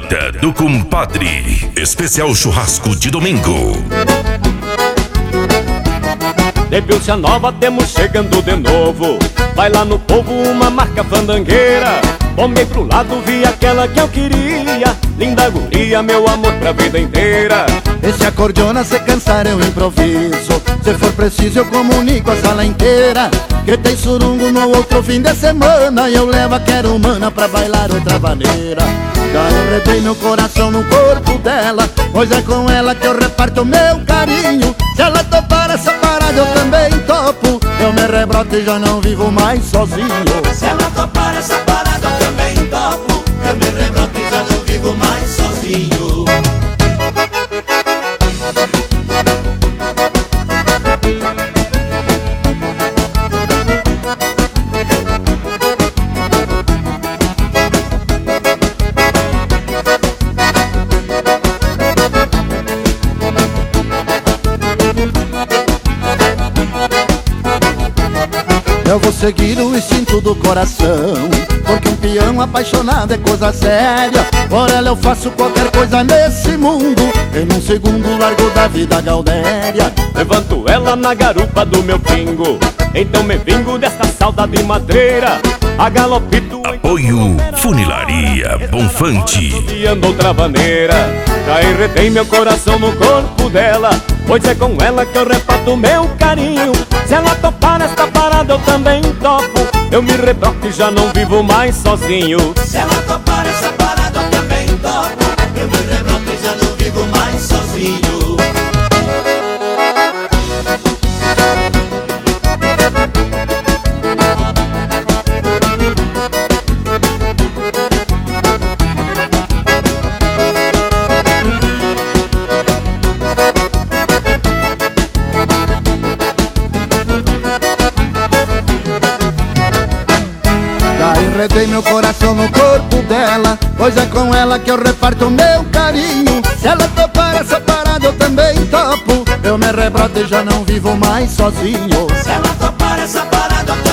Quinta do Compadre, especial churrasco de domingo. De Pilcha Nova temos chegando de novo. Vai lá no povo uma marca fandangueira. Tomei pro lado, vi aquela que eu queria. Linda guria, meu amor pra vida inteira. Esse acordeona, se cansar eu improviso. Se for preciso eu comunico a sala inteira. Que tem surungo no outro fim de semana. E eu levo a quero humana pra bailar outra maneira. Já enredei meu coração no corpo dela, pois é com ela que eu reparto meu carinho. Se ela topar essa parada eu também topo. Eu me rebroto e já não vivo mais sozinho. Se ela topar essa parada eu também topo. Eu me rebroto e já não vivo mais sozinho. Eu vou seguir o instinto do coração, porque um peão apaixonado é coisa séria. Por ela eu faço qualquer coisa nesse mundo. Em um segundo largo da vida gaudéria. Levanto ela na garupa do meu pingo, então me vingo desta saudade madreira. A galopito. Apoio Funilaria Bonfante. E ando outra maneira. Já enredei meu coração no corpo dela, pois é com ela que eu reparto meu carinho. Se ela topar nesta parada eu também topo. Eu me rebroto e já não vivo mais sozinho. Se ela topar essa parada eu também topo. Eu me rebroto e já não vivo mais sozinho. Enredei meu coração no corpo dela, pois é com ela que eu reparto meu carinho. Se ela topar essa parada eu também topo. Eu me rebroto e já não vivo mais sozinho. Se ela topar essa parada eu